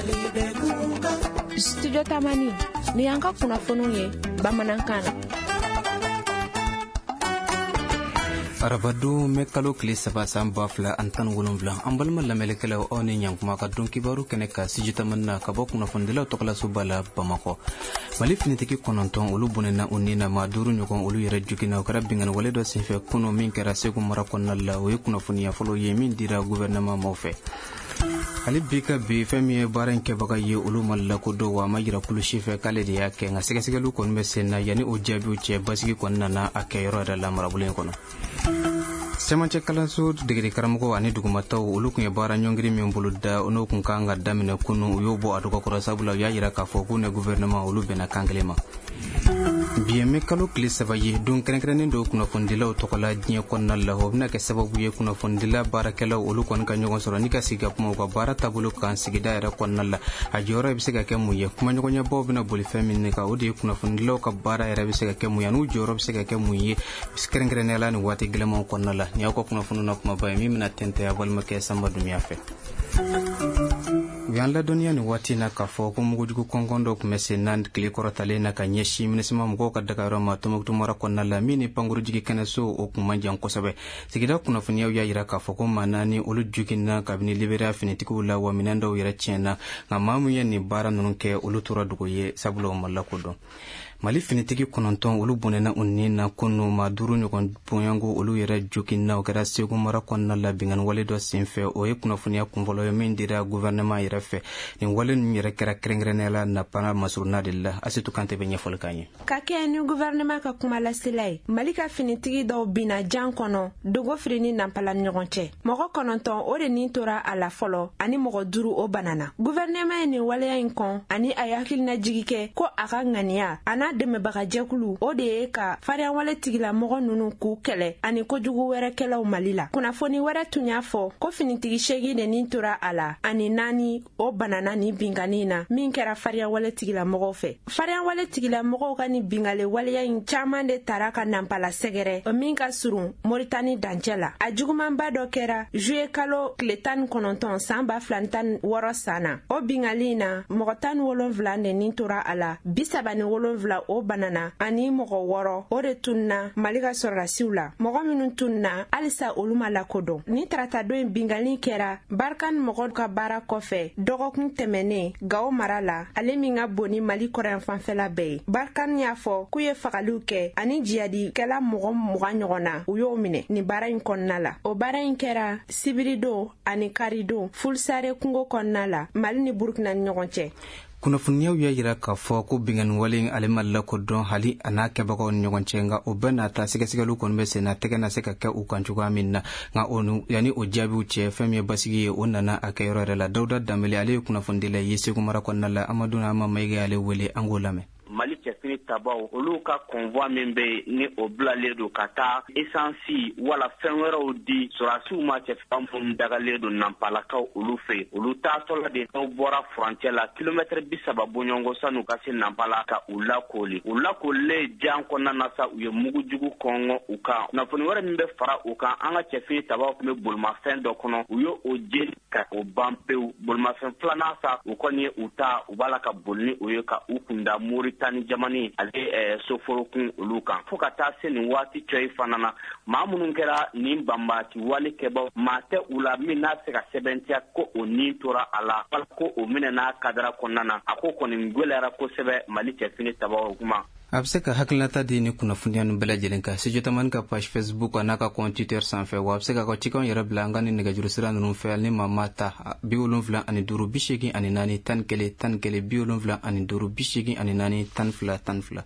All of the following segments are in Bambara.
Studio Tamani ni yanka kunnafoniw ye bamanankan na. Arabadu mekalo kile saba san bafla antan wolonvla an balma lamelekela o ni nyankuma ka don kibaru kene ka sijitamanna ka bɔ kunnafondila tɔgɔla subala Bamako Mali finitigi kɔnɔntɔn olu bonena unina ma duuru ɲɔgɔn olu yɛrɛ jugina o kɛra bingani wale dɔ senfɛ kunu min kɛra Segu mara kɔnɔna la o ye kunnafoniya fɔlɔ ye min dira gouvernement maw fɛ hali bi ka bi fɛn min ye baara in kɛbaga ye olu ma lakodɔn wa ma yira kulusi fɛ k'ale de y'a kɛ nka sɛgɛsɛgɛliw kɔni bɛ sen na yanni o jaabiw cɛ basigi kɔni nana a kɛyɔrɔ yɛrɛ la marabolo in kɔnɔ cɛmancɛ kalanso degeli karamɔgɔ ani dugumataw olu kun ye baara ɲɔngiri min bolo da n'o kun kan ka daminɛ kunu u y'o bɔ a dɔgɔkɔrɔ sabula u y'a yira k'a fɔ k'u ni gouvernement olu bɛnna kan kelen ma bi me kalo kile saba ye don kɛrɛnkɛrɛnnen do kunnafonidilaw tɔgɔla diɲɛ kɔnɔna la o bɛna kɛ sababu ye kunnafonidila baarakɛlaw olu kɔni ka ɲɔgɔn sɔrɔ ni ka sigi ka kuma u ka baara taabolo kan sigida yɛrɛ kɔnɔna la a jɔyɔrɔ bɛ se ka kɛ mun ye kumaɲɔgɔnyabaw bɛna boli fɛn min kan o de ye kunnafonidilaw ka baara yɛrɛ bɛ se ka kɛ mun ye n'u jɔyɔrɔ bɛ se ka kɛ mun ye kɛrɛnkɛrɛnnenya la ni waati gɛlɛnmanw kɔnɔna la ni y'aw ka kunnafoni na kumaba ye min bɛna tɛntɛ a balimakɛ Sanba Dumiya fɛ u y'an ladɔnniya ni waati na k'a fɔ ko mugujugu kɔnkɔn dɔ tun bɛ sen na tile kɔrɔtalen na ka ɲɛsin minisima mɔgɔw ka dagayɔrɔ ma Tɔnbukutu mara kɔnɔna la min ni pankurujigi kɛnɛso o kun man jan kosɛbɛ sigida kunnafoniyaw y'a yira k'a fɔ ko maa naani olu juginna kabini Liberiya finitigiw la wa minɛn dɔw yɛrɛ tiɲɛna nka maa min ye nin baara ninnu kɛ olu tora dogo ye sabula o ma lakodɔn Mali finitigi kɔnɔntɔn olu bonena unni na kunu ma duuru ɲɔgɔn bonyango olu yɛrɛ joginna o kɛra Segu mara kɔnɔna la bingani wale dɔ senfɛ o ye kunnafoniya kunfɔlɔ ye min dira gouvernement yɛrɛ fɛ nin wale ninnu yɛrɛ kɛra kɛrɛnkɛrɛnnenya la napana masuruna de la Asitu Kante bɛ ɲɛfɔli k'an ye ka kɛ ni gouvernement ka kuma lasela ye Mali ka finitigi dɔw bina jan kɔnɔ dogo firi ni nampala ni ɲɔgɔn cɛ mɔgɔ 9 o de nin tora a la fɔlɔ ani mɔgɔ 5 o banana gouvernement ye nin waleya in kɔn ani a hakilina jigi kɛ ko a ka ŋaniya ana dɛmɛbaga jɛkulu o de ye ka fariyanwale tigila mɔgɔ nunu k'u kɛlɛ ani kojugu wɛrɛ kɛlaw Mali la kunnafoni wɛrɛ tun y'a fɔ ko finitigi 8 de nin tora a la ani 4 o banana ni bingani na min kɛra fariyanwale tigila mɔgɔw fɛ fariyanwale tigila mɔgɔw ka ni bingale waleya in caman de tara ka nampala sɛgɛrɛ min ka surun Moritani dancɛ la a jugumanba dɔ kɛra juillet kalo tile 19 san 2016 sana o bingali na mɔgɔ 17 de nin tora a la 37 o banana ani mɔgɔ 6 o de tunna Mali ka sɔrɔdasiw la mɔgɔ minnu tunna halisa olu ma lakodɔn ni tarata don bingali kɛra Barkan mɔgɔ ka baara kɔfɛ dɔgɔkun tɛmɛnen Gao mara la ale min ka boni Mali kɔrɔn fanfɛla bɛɛ ye Barkan y'a fɔ k'u ye fagaliw kɛ ani jihadikɛla mɔgɔ 20 ɲɔgɔnna u y'o minɛ ni baara in kɔnɔna la o baara in kɛra Sibirido ani Karido Fulsare kungo kɔnɔna la Mali ni Burkina ni ɲɔgɔn cɛ kunnafoniyaw y'a yira k'a fɔ ko bingani wale in ale ma lakodɔn hali a n'a kɛbagaw ni ɲɔgɔn cɛ nka o bɛɛ n'a ta sɛgɛsɛgɛliw kɔni bɛ sen na tɛgɛ na se ka kɛ u kan cogoya min na nka yanni o jaabiw cɛ fɛn min ye basigi ye o nana a kɛyɔrɔ yɛrɛ la Dawuda Danbele ale ye kunnafonidila ye Segu mara kɔnɔna la Amadu Nama Mayiga y'ale wele an k'o lamɛn Mali cɛfini tabaw olu ka convoi min bɛ ni o bilalen don ka taa essence wala fɛn wɛrɛw di sɔrɔdasiw ma cɛfini minnu dagalen don nampalakaw olu fɛ olu taatɔla de n'u bɔra furancɛ la kilomètre 30 bɔɲɔgɔnko sanu ka se nampala ka u lakoli jan kɔnɔna na sa u ye mugujugu kɔngɔ u kan kunnafoni wɛrɛ min bɛ fara u kan an ka cɛfini tabaw tun bɛ bolimafɛn dɔ kɔnɔ u ye o jeli ka o ban pewu bolimafɛn filanan sa u kɔni ye u ta u b'a la ka boli ni o ye ka u kunda Moritani jamani ale soforokun olu kan fo ka taa se nin waati coyi fana na maa minnu kɛra nin banbati wale kɛbaw maa tɛ u la min n'a se ka sɛbɛntiya ko o nin tora a la wala ko o minɛ n'a kadara kɔnɔna na a ko kɔni gwɛlɛyara kosɛbɛ Mali cɛfini tabaw kuma a bɛ se ka hakilinata di ni kunnafoniya ninnu bɛɛ lajɛlen kan Studio Tamani ka page Facebook n'a ka compte Twitter sanfɛ wa a bɛ se ka cikanw yɛrɛ bila an ka ni nɛgɛjuru sira ninnu fɛ ni maa ma ta 75 84 11 11 75 84 11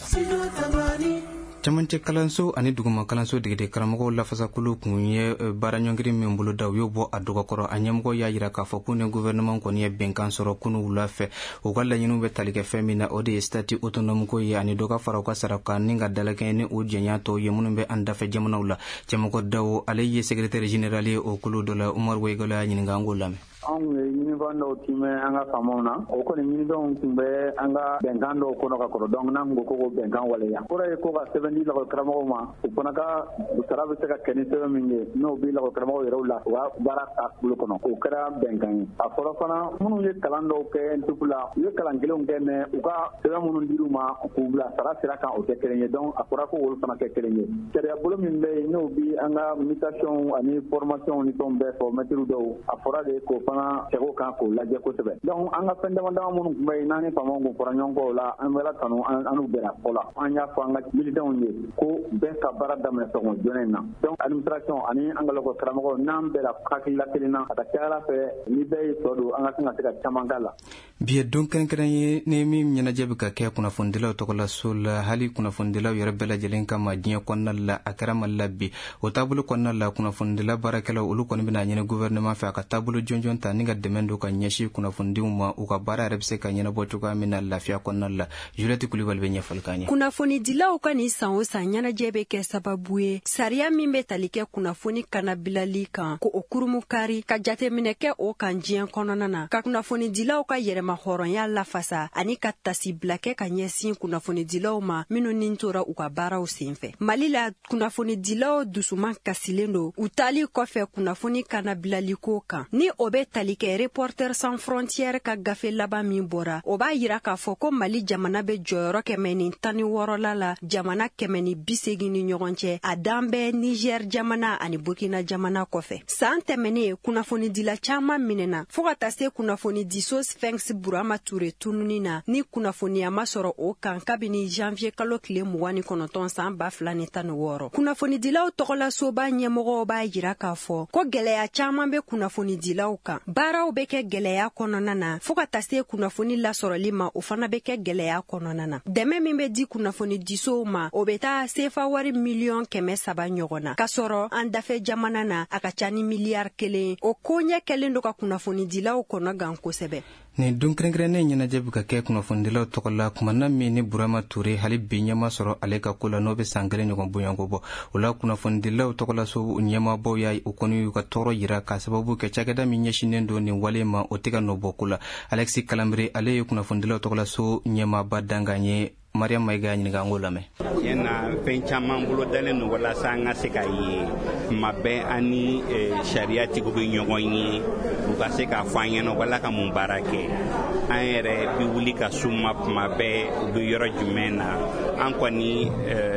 12 cɛmancɛ kalanso ani duguma kalanso degede karamɔgɔw lafasakulu kun ye baara ɲɔngiri min bolo da u y'o bɔ a dɔgɔkɔrɔ a ɲɛmɔgɔ y'a yira k'a fɔ ko ni gouvernement kɔni ye bɛnkan sɔrɔ kunu wula fɛ u ka laɲiniw bɛ tali kɛ fɛn min na o de ye statut autonome ko ye ani dɔ ka fara u ka sara kan ni ka dalakɛ ni o jɛnya tɔw ye minnu bɛ an dafɛ jamanaw la cɛmɔgɔ Dawo ale ye secrétaire général ye o kulu dɔ la Umaru Wegelo y'a ɲininka an k'o lamɛn An ɲinifan dɔw tun bɛ an ka faamaw na o kɔni ɲinifɛnw tun bɛ an ka bɛnkan dɔw kɔnɔ ka kɔrɔ donc n'an ko ko bɛnkan waleya kɔrɔ ye ko ka sɛbɛn di lakɔlikaramɔgɔw ma u fana ka sara bɛ se ka kɛ ni sɛbɛn min ye n'o bɛ lakɔlikaramɔgɔw yɛrɛw la u ka baara taabolo kɔnɔ o kɛra bɛnkan ye a fɔlɔ fana minnu ye kalan dɔw kɛ NTP la u ye kalan kelenw kɛ mais u ka sɛbɛn minnu dir'u ma k'u bila sara sira kan o tɛ kelen ye donc a fɔra ko olu fana kɛ kelen ye sariya bolo min bɛ yen n'o bi an ka mutation ani formation ni fɛnw bɛɛ fɔ mɛtiriw dɔw a fɔra de k'o fana cɛko kan k'o lajɛ kosɛbɛ donc an ka fɛn dama dama minnu tun bɛ yen n'an ni faamaw kun fɔra ɲɔgɔn kɔ o la an bɛla kanu an n'u bɛnna fɔ la an y'a fɔ an ka militanw ye ko bɛɛ ka baara daminɛ sɔgɔma joona in na donc administration ani an ka lakɔlikaramɔgɔw n'an bɛɛ la hakilila kelen na a ka ca Ala fɛ ni bɛɛ ye tɔ don an ka kan ka se ka caman k'a la. Bi ye don kɛrɛnkɛrɛn ye ni min ɲɛnajɛ bɛ ka kɛ kunnafonidilaw tɔgɔla so la hali kunnafonidilaw yɛrɛ bɛɛ lajɛlen kama diɲɛ kɔnɔna la a kɛra Mali la bi o taabolo kɔnɔna la kunnafonidila baarakɛlaw olu kɔni bɛna ɲini gouvernement fɛ a ka taabolo jɔnjɔn ta ni ka dɛmɛ don ka ɲɛsin kunnafonidiw ma u ka baara yɛrɛ bɛ se ka ɲɛnabɔ cogoya min na lafiya kɔnɔna la Juliette Kulibali bɛ ɲɛfɔli k'an ye. Kunnafonidilaw ka nin san o san ɲɛnajɛ bɛ kɛ sababu ye sariya min bɛ tali kɛ kunnafoni kanabilali kan ko o kurumu kari ka jateminɛ kɛ o kan diɲɛ kɔnɔna na ka kunnafonidilaw ka yɛrɛma hɔrɔnya lafasa ani ka tasibila kɛ ka ɲɛsin kunnafonidilaw ma minnu ni tora u ka baaraw senfɛ. Mali la kunnafonidilaw dusuman kasilen don u tali kɔfɛ kunnafoni kanabilali ko kan ni o bɛ tali kɛ Reporters sans frontières ka gafe laban min bɔra o b'a yira k'a fɔ ko Mali jamana bɛ jɔyɔrɔ 116 la jamana 180 ni ɲɔgɔn cɛ a dan bɛ Niger jamana ani Burkina jamana kɔfɛ. San tɛmɛnen kunnafonidila caman minɛna fo ka taa se kunnafonidiso Sphinx Burama Touré tununi na ni kunnafoniya ma sɔrɔ o kan kabini janvier kalo tile 29 san 2016. Kunnafonidilaw tɔgɔla soba ɲɛmɔgɔw b'a yira k'a fɔ ko gɛlɛya caman bɛ kunnafonidilaw kan. Baaraw bɛ kɛ gɛlɛya kɔnɔna na fo ka taa se kunnafoni lasɔrɔli ma o fana bɛ kɛ gɛlɛya kɔnɔna na. Dɛmɛ min bɛ di kunnafonidisow ma o bɛ taa sefa wari miliyɔn 300 ɲɔgɔn na ka sɔrɔ an dafɛ jamana na a ka ca ni miliyari 1 o ko ɲɛ kɛlen do ka kunnafonidilaw kɔnɔ gan kosɛbɛ. Nin don kɛrɛnkɛrɛnnen ɲɛnajɛ bɛ ka kɛ kunnafonidilaw tɔgɔ la kumana min ni Burama Touré hali bi ɲɛma sɔrɔ ale ka ko la n'o bɛ san 1 ɲɔgɔn bonyanko bɔ o la kunnafonidilaw tɔgɔ la so ɲɛmabaw y'a u kɔni y'u ka tɔɔrɔ yira ka sababu kɛ cakɛda min ɲɛsinnen don nin wale ma o tɛ ka nɔ bɔ ko la. Alexis Kalambere ale ye kunnafonidilaw tɔgɔ la so ɲɛmaba dangan ye Mariam Maiga ɲininka an k'o lamɛn. Tiɲɛna fɛn caman bolo dalen don walasa an ka se ka ye tuma bɛɛ an ni sariyatigiw bɛ ɲɔgɔn ye u ka se k'a fɔ an ɲɛna wala ka mun baara kɛ an yɛrɛ bɛ wuli ka suma tuma bɛɛ u bɛ yɔrɔ jumɛn na an kɔni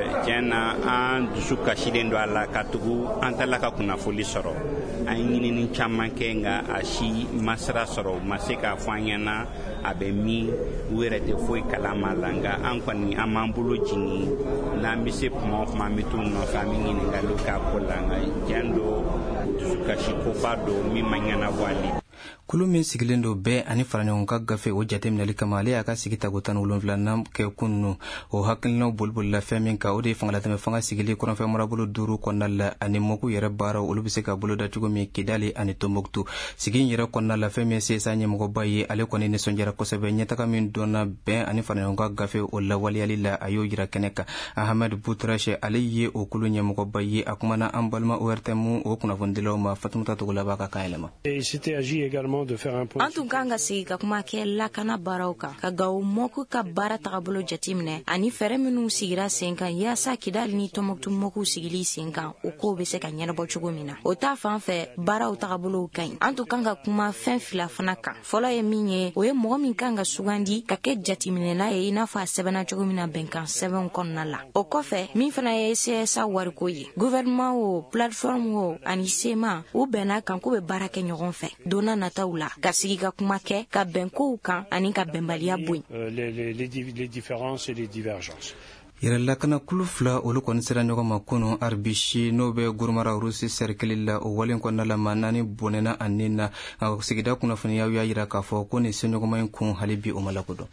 tiɲɛna an dusu kasilen don a la ka tugu an tala ka kunnafoli sɔrɔ an ye ɲinini caman kɛ nka a si ma sira sɔrɔ u ma se k'a fɔ an ɲɛna a bɛ min u yɛrɛ tɛ foyi kalama la nka an kɔni an m'an bolo jigin n'an bɛ se kuma o kuma an bɛ t'u nɔfɛ an bɛ ɲininkaliw k'a ko la nka diɲɛ don dusukasi koba don min ma ɲɛnabɔ ale. Kulu min sigilen don bɛɛ ani faraɲɔgɔn ka gafe o jateminɛli kama ale y'a ka sigi tago 17 kɛ kununu o hakilinaw bolibolila fɛn min kan o de ye fangalatɛmɛ fanga sigili kɔnɔfɛn marabolo 5 kɔnɔna la ani mɔgɔw yɛrɛ baaraw olu bɛ se ka boloda cogo min Kidali ani Tombouctou sigi in yɛrɛ kɔnɔna la fɛn min CSA ɲɛmɔgɔba ye ale kɔni nisɔndiyara kosɛbɛ ɲɛtaga min dɔnna bɛn ani faraɲɔgɔn ka gafe o lawaleyali la a y'o yira kɛnɛ kan Ahmed Boutrashe ale ye o kulu ɲɛmɔgɔba ye a kumana an balima ORTM o kunnafonidilaw ma Fatumata Togola b'a ka kan yɛlɛma. An tun kan ka sigi ka kuma kɛ lakana baaraw kan ka Gawo mɔku ka baara tagabolo jateminɛ ani fɛɛrɛ minnu sigira sen kan yaasa Kidali ni Tombouctou mɔku sigili sen kan o ko bɛ se ka ɲɛnabɔ cogo min na o ta fan fɛ baaraw tagabolo ka ɲi an tun kan ka kuma fɛn fila fana kan fɔlɔ ye min ye o ye mɔgɔ min kan ka sugandi ka kɛ jateminɛla ye i n'a fɔ a sɛbɛnna cogo min na bɛnkan sɛbɛn kɔnɔna la o kɔfɛ min fana ye CSA wariko ye gouvernement o plateforme o ani SEMA u bɛnna kan k'u bɛ baara kɛ ɲɔgɔn fɛ donna nataw la ka sigi ka kuma kɛ ka bɛn kow kan ani ka bɛnbaliya bɔ yen. Les différences et les divergences. Yɛrɛlakana kulu fila olu kɔni sera ɲɔgɔn ma kunu Arbishi n'o bɛ Gurumara Rusi serikali la o walen kɔnɔna la maa 4 bɔnɛna ani na sigida kunnafoniyaw y'a yira k'a fɔ ko nin seɲɔgɔnma in kun hali bi o ma lakodɔn.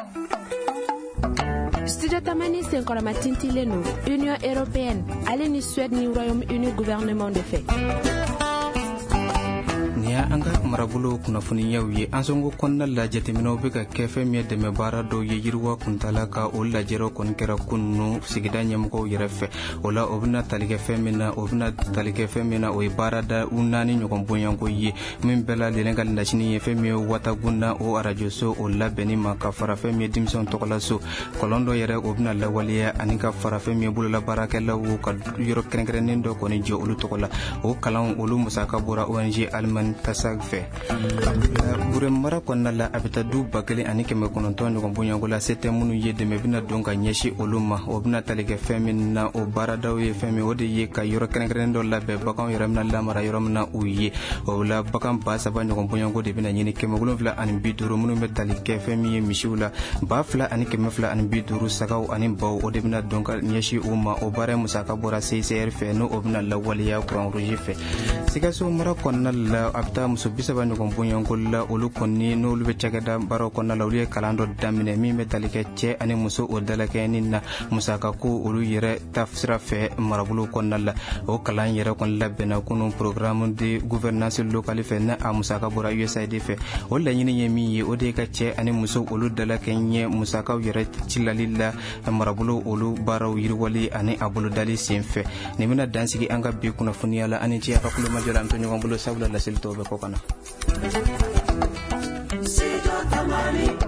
Studio Tamani senkɔrɔma tintilen no Union Européenne ale ni Suède ni Royaume-Uni gouvernement de fait. ni an ka marabolo kunnafoniyaw ye an sɔngo kɔnɔna la jateminɛw bɛ ka kɛ fɛn min ye dɛmɛ baara dɔw ye yiriwa kuntala ka o lajɛrɛw kɔni kɛra kununu sigida ɲɛmɔgɔw yɛrɛ fɛ o la o bɛna tali kɛ fɛn min na o ye baarada u naani ɲɔgɔn bonyanko ye min bɛɛ lajɛlen ka laɲini ye fɛn min ye watagunna o arajoso o labɛnni ma ka fara fɛn min ye denmisɛnw tɔgɔla so kɔlɔn dɔ yɛrɛ o bɛna lawaleya ani ka fara fɛn min ye bolola baarakɛlaw ka yɔrɔ kɛrɛnkɛrɛnnen dɔ kɔni jɔ olu tɔgɔ la o kalan olu musaka bɔra ONG Alman Tasag fɛ Burema mara kɔnɔna la a bɛ taa du 1900 ɲɔgɔn bonyanko la se tɛ minnu ye dɛmɛ bɛna don ka ɲɛsin olu ma o bɛna tali kɛ fɛn min na o baaradaw ye fɛn min o de ye ka yɔrɔ kɛrɛnkɛrɛnnen dɔ labɛn baganw yɛrɛ bɛna lamara yɔrɔ min na u ye o la bagan 3,000 ɲɔgɔn bonyanko de bɛna ɲini 750 minnu bɛ tali kɛ fɛn min ye misiw la 2,250 sagaw ani baw o de bɛna don ka ɲɛsin u ma o baara musaka bɔra CCR fɛ n'o o bɛna lawaleya courant rouge fɛ Sikaso mara kɔnɔna la a bɛ taa muso 30 ɲɔgɔn bonyanko la olu kɔni n'olu bɛ cakɛda baaraw kɔnɔna la olu ye kalan dɔ daminɛ min bɛ tali kɛ cɛ ani muso o dalakɛɲɛni na musaka ko olu yɛrɛ ta sira fɛ marabolo kɔnɔna la o kalan yɛrɛ kɔni labɛnna kunun programme de gouvernance locale fɛ n'a a musaka bɔra USAID fɛ o laɲini ye min ye o de ka cɛ ani muso olu dalakɛɲɛ musakaw yɛrɛ cilali la marabolo olu baaraw yiriwali ani a bolodali sen fɛ nin bɛna dansigi an ka bi kunnafoniya la ani ci a ka kulomajɔ la an to ɲɔgɔn bolo sabula laseli tɔw bɛ kɔ kana